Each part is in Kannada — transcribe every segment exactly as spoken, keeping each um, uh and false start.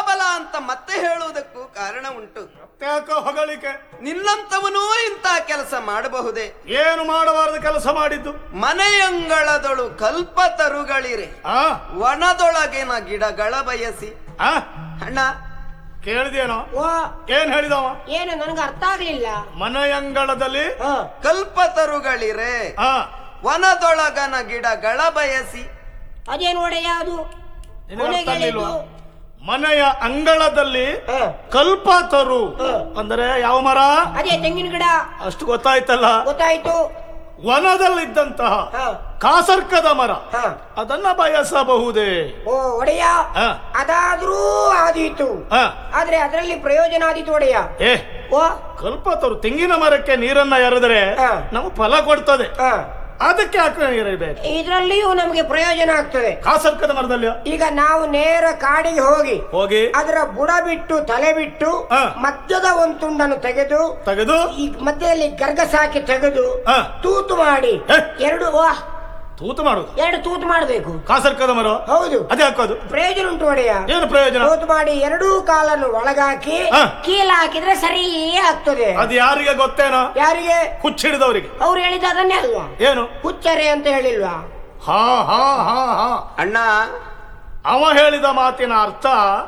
ಪ್ರಬಲ ಅಂತ ಮತ್ತೆ ಹೇಳುವುದಕ್ಕೂ ಕಾರಣ ಉಂಟು. ಯಾಕೋ ಹೊಗಳಿಕೆ? ನಿನ್ನಂತವನೂ ಇಂಥ ಕೆಲಸ ಮಾಡಬಹುದೇ? ಏನು ಮಾಡಬಾರದು ಕೆಲಸ ಮಾಡಿದ್ದು? ಮನೆಯಂಗಳದೊಳು ಕಲ್ಪತರುಗಳಿರೆ, ಆ ವನದೊಳಗಿನ ಗಿಡಗಳ ಬಯಸಿ. ಆ ಅಣ್ಣ ಕೇಳಿದೇನೋ? ಓ ಏನ್ ಹೇಳಿದವ? ಏನು ನನಗೆ ಅರ್ಥ ಆಗ್ಲಿಲ್ಲ. ಮನೆಯಂಗಳದಲ್ಲಿ ಕಲ್ಪತರುಗಳಿರೆ, ಆ ವನದೊಳಗನ ಗಿಡಗಳ ಬಯಸಿ. ಅದೇನು ಒಡೆಯ ಅದು? ನಿನಗೆ ಅರ್ಥ ಆಗ್ಲಿಲ್ವಾ? ಮನೆಯ ಅಂಗಳದಲ್ಲಿ ಕಲ್ಪತರು ಅಂದರೆ ಯಾವ ಮರ? ಅದೇ ತೆಂಗಿನ ಗಿಡ. ಅಷ್ಟು ಗೊತ್ತಾಯ್ತಲ್ಲ. ಗೊತ್ತಾಯ್ತು. ವನದಲ್ಲಿದ್ದಂತಹ ಕಾಸರ್ಕದ ಮರ, ಅದನ್ನ ಬಯಸಬಹುದೇ? ಓ ಒಡೆಯ, ಅದಾದ್ರೂ ಆದೀತು, ಆದ್ರೆ ಅದರಲ್ಲಿ ಪ್ರಯೋಜನ ಆದೀತು ಒಡೆಯ. ಏ ಓ ಕಲ್ಪತರು ತೆಂಗಿನ ಮರಕ್ಕೆ ನೀರನ್ನ ಎರೆದರೆ ನಮಗೆ ಫಲ ಕೊಡ್ತದೆ, ಅದಕ್ಕೆ ಯಾಕೆ ನೀರಿರಬೇಕು? ಇದರಲ್ಲಿಯೂ ನಮಗೆ ಪ್ರಯೋಜನ ಆಗ್ತದೆ. ಕಾಸರ್ಕದ ಮರದಲ್ಲಿ ಈಗ ನಾವು ನೇರ ಕಾಡಿಗೆ ಹೋಗಿ ಹೋಗಿ ಅದರ ಬುಡ ಬಿಟ್ಟು ತಲೆ ಬಿಟ್ಟು ಮಧ್ಯದ ಒಂದು ತುಂಡನ್ನು ತೆಗೆದು ತೆಗೆದು ಈ ಮಧ್ಯದಲ್ಲಿ ಗರ್ಗಸ ಹಾಕಿ ತೆಗೆದು ತೂತು ಮಾಡಿ ಎರಡು ವಾ ತೂತು ಮಾಡುದು, ಎರಡು ತೂತು ಮಾಡಬೇಕು. ಕಾಸರ್ಕದ ಮರ ಹೌದು, ಅದೇ ಹಾಕೋದು. ಪ್ರಯೋಜನ ಉಂಟು ಒಡೆಯ. ಏನು ಪ್ರಯೋಜನ? ತೂತು ಮಾಡಿ ಎರಡೂ ಕಾಲನ್ನು ಒಳಗಾಕಿ ಕೀಲ ಹಾಕಿದ್ರೆ ಸರಿಯೇ ಆಗ್ತದೆ. ಅದು ಯಾರಿಗೆ ಗೊತ್ತೇನೋ? ಯಾರಿಗೆ? ಹುಚ್ಚಿಡಿದವರಿಗೆ. ಅವ್ರು ಹೇಳಿದ ಅದನ್ನೇ ಅಲ್ವಾ? ಏನು ಹುಚ್ಚರೆ ಅಂತ ಹೇಳಿಲ್ವಾ? ಹಾ ಹಾ ಹಾ ಹಾ ಅಣ್ಣ, ಅವ ಹೇಳಿದ ಮಾತಿನ ಅರ್ಥ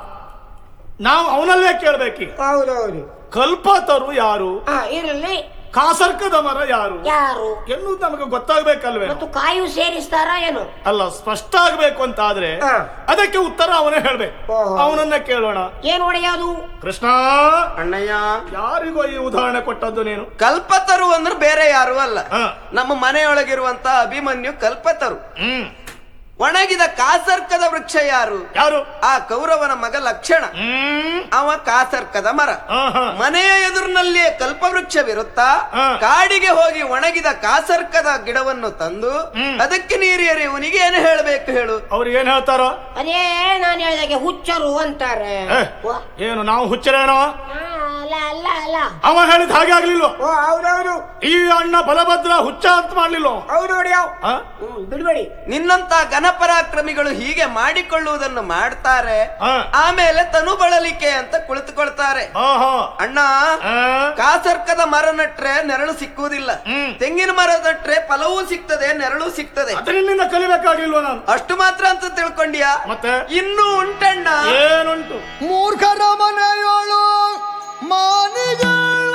ನಾವು ಅವನಲ್ಲೇ ಕೇಳ್ಬೇಕಿ. ಹೌದೌದು. ಕಲ್ಪತರು ಯಾರು, ಇರಲಿ, ಕಾಸರ್ಕದ ಮರ ಯಾರು ಯಾರು ಎನ್ನುವುದು ನಮಗೆ ಗೊತ್ತಾಗ್ಬೇಕಲ್ವೇ? ಮತ್ತು ಕಾಯು ಸೇರಿಸ್ತಾರ ಏನು? ಅಲ್ಲ, ಸ್ಪಷ್ಟ ಆಗ್ಬೇಕು ಅಂತ ಆದ್ರೆ ಅದಕ್ಕೆ ಉತ್ತರ ಅವನೇ ಹೇಳ್ಬೇಕು. ಅವನನ್ನ ಕೇಳೋಣ. ಏನು ಒಡೆಯೋದು? ಕೃಷ್ಣ ಅಣ್ಣಯ್ಯ, ಯಾರಿಗೋ ಈ ಉದಾಹರಣೆ ಕೊಟ್ಟದ್ದು ನೀನು? ಕಲ್ಪತರು ಅಂದ್ರೆ ಬೇರೆ ಯಾರು ಅಲ್ಲ, ನಮ್ಮ ಮನೆಯೊಳಗಿರುವಂತ ಅಭಿಮನ್ಯು ಕಲ್ಪತರು. ಹ್ಮ್ ಒಣಗಿದ ಕಾಸರ್ಕದ ವೃಕ್ಷ ಯಾರು? ಯಾರು? ಆ ಕೌರವನ ಮಗ ಲಕ್ಷಣ. ಅವ ಕಾಸರ್ಕದ ಮರ. ಮನೆಯ ಎದುರಿನಲ್ಲಿಯೇ ಕಲ್ಪವೃಕ್ಷವಿರುತ್ತಾ ಕಾಡಿಗೆ ಹೋಗಿ ಒಣಗಿದ ಕಾಸರ್ಕದ ಗಿಡವನ್ನು ತಂದು ಅದಕ್ಕೆ ನೀರು ಎರೆಯುವನಿಗೆ ಏನು ಹೇಳಬೇಕು ಹೇಳು? ಅವ್ರು ಏನ್ ಹೇಳ್ತಾರೋ? ಅದೇ ನಾನು ಹೇಳಿದಾಗೆ ಹುಚ್ಚರು ಅಂತಾರೆ. ಏನು ನಾವು ಹುಚ್ಚರೇನೋ? ಅಲ್ಲ ಅಲ್ಲ ಅಲ್ಲ, ಅವ ಹೇಳಿದ ಹಾಗೆ ಆಗ್ಲಿಲ್ವ? ಓ ಹೌದೌದು. ಈ ಅಣ್ಣ ಬಲಭದ್ರ ಹುಚ್ಚ ಅಂತ ಮಾಡ್ಲಿಲ್ಲ. ಹೌದು ಹೊಡಿಯಾವ್, ಬಿಡ್ಬೇಡಿ. ನಿನ್ನಂತ ಘನಪರಾಕ್ರಮಿಗಳು ಹೀಗೆ ಮಾಡಿಕೊಳ್ಳುವುದನ್ನು ಮಾಡ್ತಾರೆ, ಆಮೇಲೆ ತನು ಬಳಲಿಕೆ ಅಂತ ಕುಳಿತುಕೊಳ್ತಾರೆ. ಅಣ್ಣ, ಕಾಸರ್ಕದ ಮರ ನಟ್ರೆ ನೆರಳು ಸಿಕ್ಕುವುದಿಲ್ಲ, ತೆಂಗಿನ ಮರ ನಟ್ರೆ ಫಲವೂ ಸಿಗ್ತದೆ, ನೆರಳು ಸಿಗ್ತದೆ. ಅದರಿಂದ ಕಲಿಬೇಕಾಗಿಲ್ವ ನಾನು? ಅಷ್ಟು ಮಾತ್ರ ಅಂತ ತಿಳ್ಕೊಂಡ್ಯಾ? ಮತ್ತೆ ಇನ್ನೂ ಉಂಟಣ್ಣ. ಏನುಂಟು? ಮೂರ್ಖರ ಮನೆಯೋಳು ಮಾನಿಗಳಾದವರು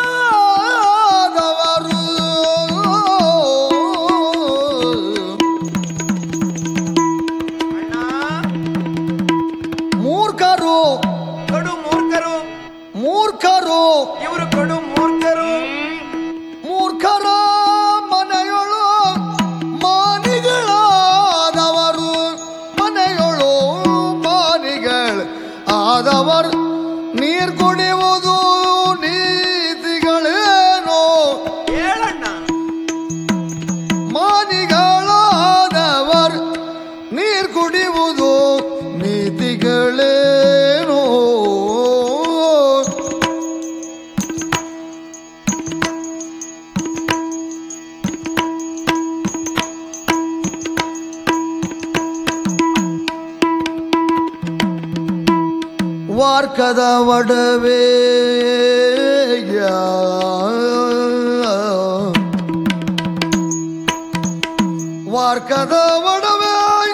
ಮೂರ್ಖರು, ಕಡು ಮೂರ್ಖರು, ಮೂರ್ಖರು ಇವರು ಕಡು ಮೂರ್ಖರು. ಮೂರ್ಖರ ಮನೆಯೊಳು ಮಾನಿಗಳಾದವರು, ಮನೆಯೊಳು ಮಾನಿಗಳು ಆದವರು ನೀರ್ ಕುಡಿಯುವುದು ನೀತಿಗಳೇನೋ? ಹೇಳಣ್ಣ. ಮಾನಿಗಳಾದವರು ನೀರ್ ಕುಡಿಯುವುದು ನೀತಿಗಳೇನೋ? ವಾರ್ಕದ ಒಡವೆ ವಾರ್ಕದ ಒಡವೆ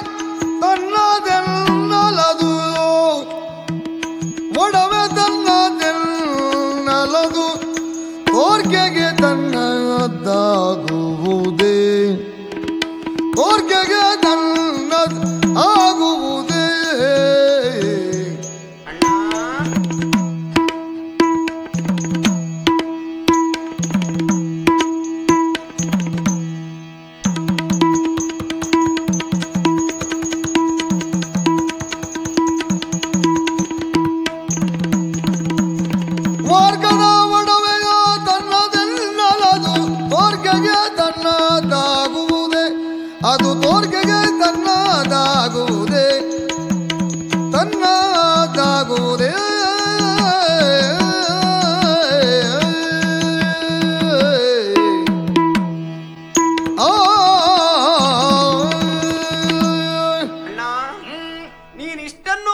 ತನ್ನದೆನ್ನಲದು, ಒಡವೆ ತನ್ನದೆನ್ನಲದು, ಕೋರ್ಕೆಗೆ ತನ್ನದಾಗುವುದೇ, ಕೋರ್ಕೆಗೆ ತನ್ನದ್ ಆಗುವುದೇ.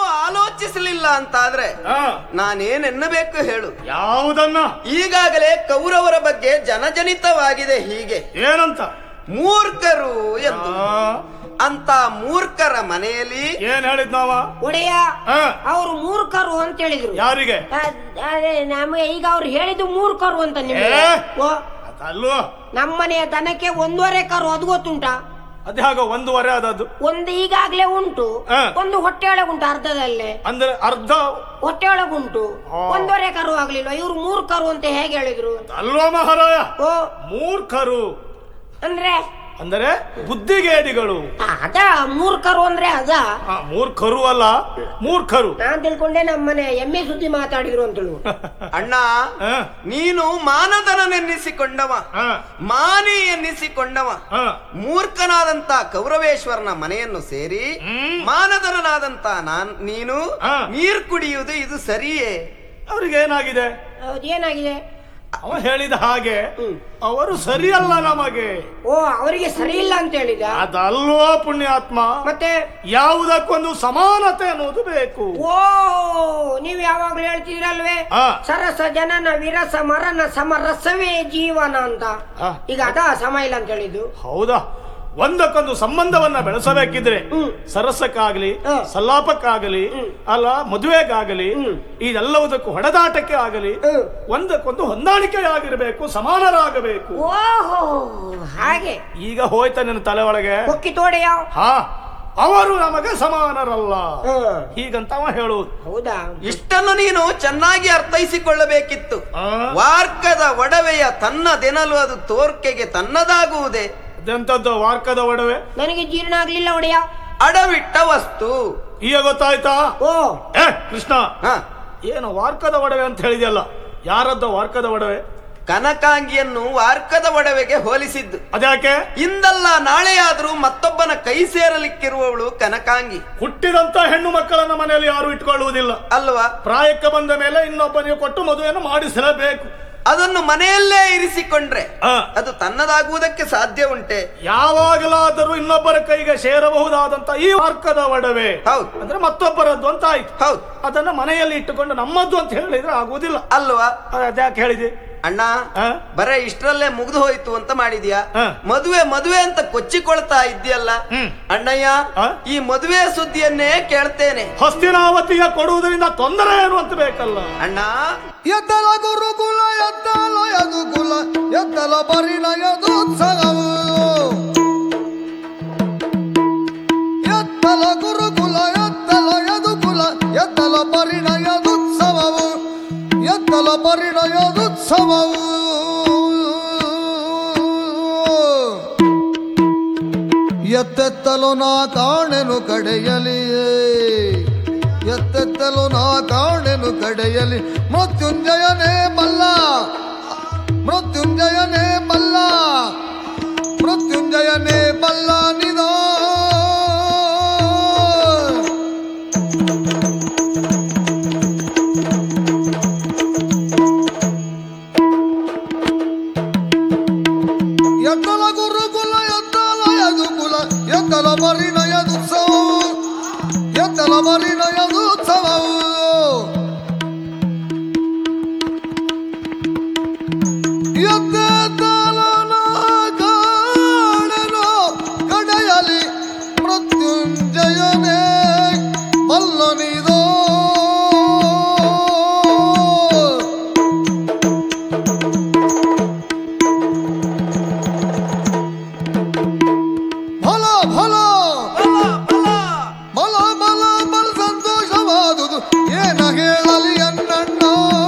ಆಲೋಚಿಸಲಿಲ್ಲ ಅಂತಾದ್ರೆ ನಾನೇನೆನ್ನಬೇಕು ಹೇಳು? ಯಾವುದನ್ನ? ಈಗಾಗಲೇ ಕೌರವರ ಬಗ್ಗೆ ಜನಜನಿತವಾಗಿದೆ ಹೀಗೆ. ಏನಂತ? ಮೂರ್ಖರು ಎಂದು. ಅಂತ ಮೂರ್ಖರ ಮನೆಯಲ್ಲಿ ಏನ್ ಹೇಳಿದ್ ನಾವ? ಒಡೆಯ ಅವರು ಮೂರ್ಖರು ಅಂತ ಹೇಳಿದ್ರು. ಯಾರಿಗೆ? ಅದೇ ನಮಗೆ ಈಗ ಅವ್ರು ಹೇಳಿದ್ದು ಮೂರ್ಖರು ಅಂತ ನಿಮಗೆ. ಅಲ್ವೋ, ನಮ್ಮನೆಯ ದನಕ್ಕೆ ಒಂದೂವರೆ ಕರು, ಅದು ಗೊತ್ತುಂಟಾ? ಅದ್ಯಾಗ ಒಂದೂವರೆ ಆದದ್ದು? ಒಂದು ಈಗಾಗ್ಲೇ ಉಂಟು, ಒಂದು ಹೊಟ್ಟೆ ಒಳಗುಂಟು ಅರ್ಧದಲ್ಲೇ. ಅಂದ್ರೆ ಅರ್ಧ ಹೊಟ್ಟೆ ಒಳಗುಂಟು, ಒಂದೂವರೆ ಕರು ಆಗ್ಲಿಲ್ಲ. ಇವ್ರು ಮೂರ್ಖರು ಅಂತ ಹೇಗೆ ಹೇಳಿದ್ರು? ಅಲ್ವಾ ಮಹಾರಾಯ? ಓ, ಮೂರ್ಖರು ಅಂದ್ರೆ ಅಂದರೆ ಬುದ್ಧಿಗೇಡಿಗಳು. ಅದ ಮೂರ್ಖರು ಅಂದ್ರೆ ಅದ? ಮೂರ್ಖರು ಅಲ್ಲ, ಮೂರ್ಖರು. ನಾನ್ ತಿಳ್ಕೊಂಡೆ ನಮ್ಮನೆ ಎಮ್ಮೆ ಸುದ್ದಿ ಮಾತಾಡಿದ್ರು ಅಂತೇಳು. ಅಣ್ಣ, ನೀನು ಮಾನದನನೆನ್ನಿಸಿಕೊಂಡವ, ಮಾನಿ ಎನ್ನಿಸಿಕೊಂಡವ, ಮೂರ್ಖನಾದಂತ ಕೌರವೇಶ್ವರನ ಮನೆಯನ್ನು ಸೇರಿ ಮಾನದನಾದಂತ ನಾನ್ ನೀನು ನೀರು ಕುಡಿಯುವುದು ಇದು ಸರಿಯೇ? ಅವ್ರಿಗೇನಾಗಿದೆ? ಏನಾಗಿದೆ? ಅವ ಹೇಳಿದ ಹಾಗೆ ಅವರು ಸರಿಯಲ್ಲ ನಮಗೆ. ಓ, ಅವರಿಗೆ ಸರಿ ಇಲ್ಲ ಅಂತ ಹೇಳಿದ? ಅದಲ್ವೋ ಪುಣ್ಯಾತ್ಮ. ಮತ್ತೆ ಯಾವುದಕ್ಕೊಂದು ಸಮಾನತೆ ಅನ್ನೋದು ಬೇಕು. ಓ, ನೀವ್ ಯಾವಾಗ್ಲೂ ಹೇಳ್ತಿದ್ರಲ್ವೇ, ಸರಸ ಜನನ ವಿರಸ ಮರಣ ಸಮರಸವೇ ಜೀವನ ಅಂತ. ಈಗ ಅದ ಸಮ ಇಲ್ಲ ಅಂತ ಹೇಳಿದ್ದು. ಹೌದಾ? ಒಂದಕ್ಕೊಂದು ಸಂಬಂಧವನ್ನ ಬೆಳೆಸಬೇಕಿದ್ರೆ ಸರಸಕ್ಕಾಗಲಿ, ಸಲ್ಲಾಪಕ್ಕಾಗಲಿ, ಅಲ್ಲ ಮದುವೆಗಾಗಲಿ, ಇದೆಲ್ಲವುದಕ್ಕೂ ಹೊಡೆದಾಟಕ್ಕೆ ಆಗಲಿ ಒಂದಕ್ಕೊಂದು ಹೊಂದಾಣಿಕೆ ಆಗಿರಬೇಕು, ಸಮಾನರಾಗಬೇಕು. ಓಹೋ, ಹಾಗೆ. ಈಗ ಹೋಯ್ತ ನಿನ್ನ ತಲೆ ಒಳಗೆ ಹೊಕ್ಕಿ ತೋಡೆಯ? ಹಾ, ಅವರು ನಮಗೆ ಸಮಾನರಲ್ಲ ಹೀಗಂತ ಅವ ಹೇಳುವುದು. ಹೌದಾ? ಇಷ್ಟನ್ನು ನೀನು ಚೆನ್ನಾಗಿ ಅರ್ಥೈಸಿಕೊಳ್ಳಬೇಕಿತ್ತು. ವಾರ್ಕದ ಒಡವೆಯ ತನ್ನದೆನಲು ಅದು ತೋರ್ಕೆಗೆ ತನ್ನದಾಗುವುದೇ. ಅದೆಂತದ್ದು ವಾರ್ಕದ ಒಡವೆ? ನನಗೆ ಜೀರ್ಣ ಆಗ್ಲಿಲ್ಲ ಒಡೆಯ. ಅಡವಿಟ್ಟ ವಸ್ತು. ಈಗ ಗೊತ್ತಾಯ್ತಾ? ಓ ಏ ಕೃಷ್ಣ, ಏನು ವಾರ್ಕದ ಒಡವೆ ಅಂತ ಹೇಳಿದೆಯಲ್ಲ, ಯಾರದ್ದ ವಾರ್ಕದ ಒಡವೆ? ಕನಕಾಂಗಿಯನ್ನು ವಾರ್ಕದ ಒಡವೆಗೆ ಹೋಲಿಸಿದ್ದು. ಅದ್ಯಾಕೆ? ಇಂದಲ್ಲ ನಾಳೆಯಾದ್ರೂ ಮತ್ತೊಬ್ಬನ ಕೈ ಸೇರಲಿಕ್ಕಿರುವವಳು ಕನಕಾಂಗಿ. ಹುಟ್ಟಿದಂತ ಹೆಣ್ಣು ಮಕ್ಕಳನ್ನ ಮನೆಯಲ್ಲಿ ಯಾರು ಇಟ್ಕೊಳ್ಳುವುದಿಲ್ಲ ಅಲ್ವಾ? ಪ್ರಾಯಕ್ಕೆ ಬಂದ ಮೇಲೆ ಇನ್ನೊಬ್ಬನಿಗೆ ಕೊಟ್ಟು ಮದುವೆಯನ್ನು ಮಾಡಿಸಲೇಬೇಕು. ಅದನ್ನು ಮನೆಯಲ್ಲೇ ಇರಿಸಿಕೊಂಡ್ರೆ ಅದು ತನ್ನದಾಗುವುದಕ್ಕೆ ಸಾಧ್ಯ ಉಂಟೆ? ಯಾವಾಗಲಾದರೂ ಇನ್ನೊಬ್ಬರ ಕೈಗೆ ಸೇರಬಹುದಾದಂತ ಈ ವಾರ್ಕದ ಒಡವೆ ಹೌದು ಅಂದ್ರೆ ಮತ್ತೊಬ್ಬರದ್ದು ಅಂತ ಆಯ್ತು. ಹೌದು, ಅದನ್ನ ಮನೆಯಲ್ಲಿ ಇಟ್ಟುಕೊಂಡು ನಮ್ಮದ್ದು ಅಂತ ಹೇಳಿದ್ರೆ ಆಗುವುದಿಲ್ಲ ಅಲ್ವಾ? ಅದ್ಯಾಕೆ ಹೇಳಿದೆ? ಅಣ್ಣ, ಬರೇ ಇಷ್ಟರಲ್ಲೇ ಮುಗ್ದು ಹೋಯ್ತು ಅಂತ ಮಾಡಿದ್ಯಾ? ಮದುವೆ ಮದುವೆ ಅಂತ ಕೊಚ್ಚಿಕೊಳ್ತಾ ಇದ್ಯಲ್ಲ ಅಣ್ಣಯ್ಯ, ಈ ಮದುವೆ ಸುದ್ದಿಯನ್ನೇ ಕೇಳ್ತೇನೆ. ಹಸ್ತಿನಾವತಿಯ ಕೊಡುವುದರಿಂದ ತೊಂದರೆ ಏನು ಅಂತ ಬೇಕಲ್ಲ ಅಣ್ಣ. ಎತ್ತಲ ಗುರುಕುಲ ಎತ್ತಲ ಯದುಕುಲ ಎತ್ತಲ ಪರಿಣಯದೋತ್ಸವವು ಎತ್ತಲ ಗುರುಕುಲ ಎತ್ತಲ ಯದುಕುಲ ಎತ್ತಲ ಪರಿಣಯದೋತ್ಸವವು ಎತ್ತಲ ಪರಿಣಯದೋತ್ಸವವು ಎತ್ತೆತ್ತಲು ನಾ ಕಾಣೆನು ಕಡೆಯಲಿಯೇ ಎತ್ತೆತ್ತಲು ನಾ ಕಾಣೆನು ಕಡೆಯಲಿ ಮೃತ್ಯುಂಜಯನೇ ಬಲ್ಲ ಮೃತ್ಯುಂಜಯನೇ ಬಲ್ಲ ಮೃತ್ಯುಂಜಯನೇ ಬಲ್ಲ ನಿದೋ ಎತ್ತಲ ಗುರುಕುಲ ಎತ್ತಲ ಯದುಕುಲ ಎತ್ತಲ ಪರಿಣಯದುತ್ಸವ ಎತ್ತಲ ಪರಿಣಯದುತ್ಸವವು ಎತ್ತೆತ್ತಲನ ಕಾಣೆನು ಕಡೆಯಲಿ ಮೃತ್ಯುಂಜಯನೇ ಬಲ್ಲನಿದೋ ಫಲ ಫಲ ಬಲ ಬಲ ಬಲ ಸಂತೋಷವಾದುದು ಏನ ಹೇಳಲಿ ಅನ್ನಣ್ಣ.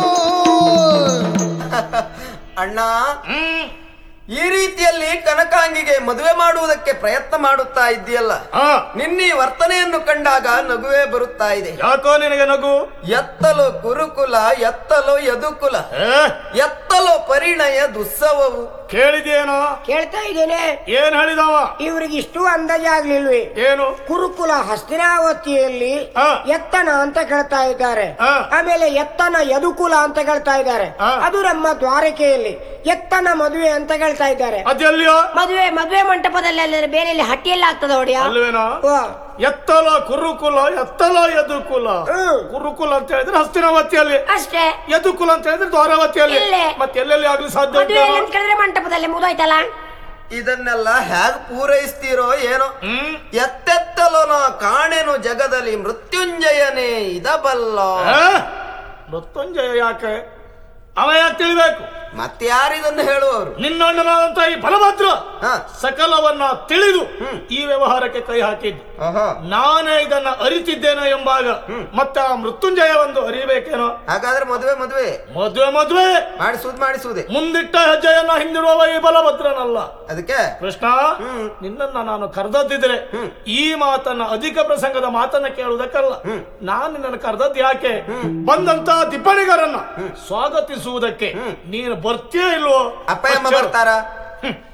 ಅಣ್ಣ, ಈ ರೀತಿಯಲ್ಲಿ ಕನಕಾಂಗಿಗೆ ಮದುವೆ ಮಾಡುವುದಕ್ಕೆ ಪ್ರಯತ್ನ ಮಾಡುತ್ತಾ ಇದ್ದೀಯಲ್ಲ, ನಿನ್ನೀ ವರ್ತನೆಯನ್ನು ಕಂಡಾಗ ನಗುವೇ ಬರುತ್ತಾ ಇದೆ. ಯಾಕೋ ನಿನಗೆ ನಗು? ಎತ್ತಲು ಕುರುಕುಲ ಎತ್ತಲು ಯದುಕುಲ ಎತ್ತಲು ಪರಿಣಯ ದುಸ್ಸವವು. ಕೇಳಿದೇನೋ? ಕೇಳ್ತಾ ಇದ್ದೇನೆ. ಏನ್ ಹೇಳಿದವ? ಇವ್ರಿಗೆ ಇಷ್ಟು ಅಂದಾಜಾಗ್ಲಿಲ್ವೇ? ಏನು? ಕುರುಕುಲ ಹಸ್ತಿನಾವತಿಯಲ್ಲಿ ಎತ್ತನ ಅಂತ ಕೇಳ್ತಾ ಇದ್ದಾರೆ, ಆಮೇಲೆ ಎತ್ತನ ಯದುಕುಲ ಅಂತ ಕೇಳ್ತಾ ಇದ್ದಾರೆ. ಅದು ನಮ್ಮ ದ್ವಾರಕೆಯಲ್ಲಿ ಎತ್ತನ ಮದುವೆ ಅಂತ ಹೇಳ್ತಾ ಇದ್ದಾರೆ. ಅದೆಲ್ಲಿಯೋ ಮದುವೆ ಮದುವೆ ಮಂಟಪದಲ್ಲಿ ಅಲ್ಲದೆ ಬೇರೆ ಎಲ್ಲಿ ಹಟ್ಟಿಯಲ್ಲಿ ಆಗ್ತದ ಒಡೆಯ? ಅಲ್ವೇನೋ. ಓ, ಎತ್ತಲ ಕುರುಕುಲ ಎತ್ತಲ ಯದುಕುಲ. ಕುರುಕುಲ ಅಂತ ಹೇಳಿದ್ರೆ ಹಸ್ತಿನಾವತಿಯಲ್ಲಿ, ಅಷ್ಟೇ. ಯದುಕುಲ ಅಂತ ಹೇಳಿದ್ರೆ ದ್ವಾರಾವತಿಯಲ್ಲಿ. ಇಲ್ಲೇ. ಮತ್ತೆ ಎಲ್ಲೆಲ್ಲಿ ಆಗ್ಲಿ ಸಾಧ್ಯ ಉಂಟು? ಮದುವೆ ಅಂತ ಕೇಳಿದ್ರೆ ಮಂಟಪದಲ್ಲಿ ಮುಗಿದೋಯ್ತಲ್ಲ. ಇದನ್ನೆಲ್ಲ ಹೇಗ್ ಪೂರೈಸ್ತೀರೋ ಏನೋ. ಹ್ಮ್ ಎತ್ತೆತ್ತಲು ನಾ ಕಾಣೆನು ಜಗದಲ್ಲಿ ಮೃತ್ಯುಂಜಯನೇ ಇದಬಲ್ಲ. ಆ? ಮೃತ್ಯುಂಜಯ ಯಾಕೆ? ಅವ ಯಾಕೆ ತಿಳಿಬೇಕು? ಮತ್ತೆ ಯಾರಿದನ್ನು ಹೇಳುವವರು? ನಿನ್ನಣ್ಣನಾದಂತ ಈ ಬಲಭದ್ರ ಹ. ಸಕಲವನ್ನ ತಿಳಿದು ಈ ವ್ಯವಹಾರಕ್ಕೆ ಕೈ ಹಾಕಿದ್ದು. ಆಹಾ. ನಾನೇ ಇದನ್ನ ಅರಿತಿದ್ದೇನೋ ಎಂಬಾಗ ಮತ್ತೆ ಆ ಮೃತ್ಯುಂಜಯ ಒಂದು ಅರಿಬೇಕೇನೋ. ಹಾಗಾದ್ರೆ ಮದುವೆ ಮದುವೆ ಮದುವೆ ಮದುವೆ ಮಾಡಿಸುವುದು ಮಾಡಿಸುವುದೇ. ಮುಂದಿಟ್ಟ ಹೆಜ್ಜೆಯನ್ನ ಹಿಂದಿಡುವವ ಈ ಬಲಭದ್ರನಲ್ಲ. ಅದಕ್ಕೆ ಕೃಷ್ಣ, ನಿನ್ನನ್ನ ನಾನು ಕರೆದದ್ದಿದ್ರೆ ಈ ಮಾತನ್ನ ಅಧಿಕ ಪ್ರಸಂಗದ ಮಾತನ್ನ ಕೇಳುವುದಕ್ಕಲ್ಲ. ನಾನು ನಿನ್ನನ್ನು ಕರೆದದ್ದು ಯಾಕೆ? ಬಂದಂತ ದಿಬ್ಬಣಿಗರನ್ನ ಸ್ವಾಗತಿಸುವುದಕ್ಕೆ. ನೀನು ಬರ್ತೀಯೋ ಇಲ್ವೋ? ಅಪ್ಪ ಅಮ್ಮ ಬರ್ತಾರ?